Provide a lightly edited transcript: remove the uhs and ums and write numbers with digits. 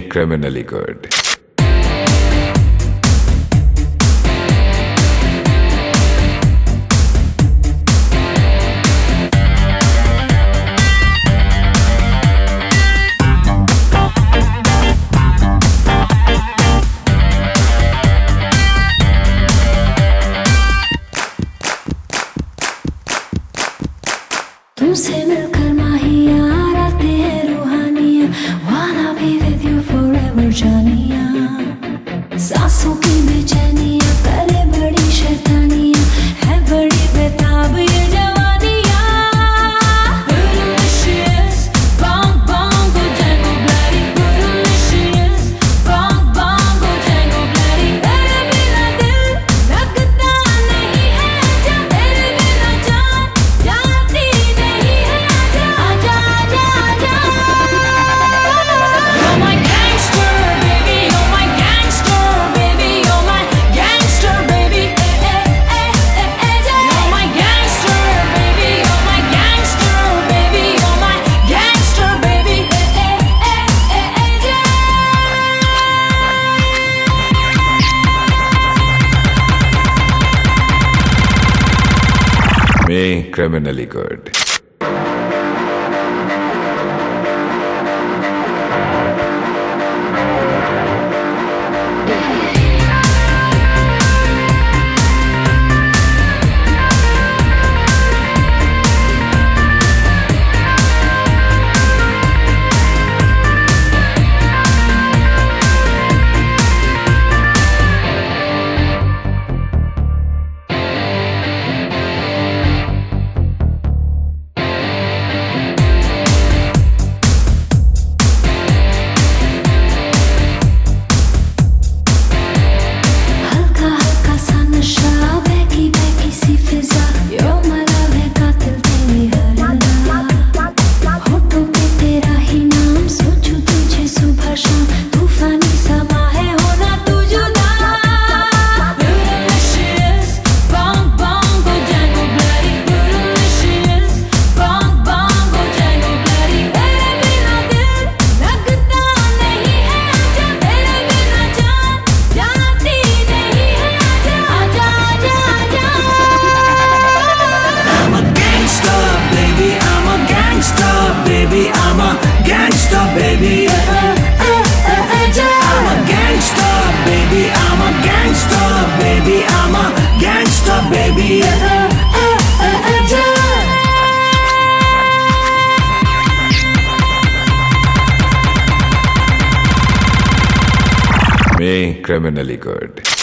criminally good. तुमसे मिलकर माहिया रातें हैं रूहानिया, wanna be with you forever जानिया। सांसों की बेचैनिया करे बड़ी शैतानिया, है बड़ी बेताब ये जवानिया। Delicious, bang bang go Django bloody, delicious, bang bang go Django bloody। तेरे बिना दिल लगता नहीं है, जब तेरे बिना जान जाती नहीं है। आजा आजा आजा आजा, you're my gangster baby, you're my gangster baby, you're my gangster baby, you're my gangster baby, you're my gangster baby, you're my gangster baby, Me, criminally good. I'm a gangster baby, I'm a gangster baby, I'm a gangster baby, I'm a gangster baby, Me, criminally good.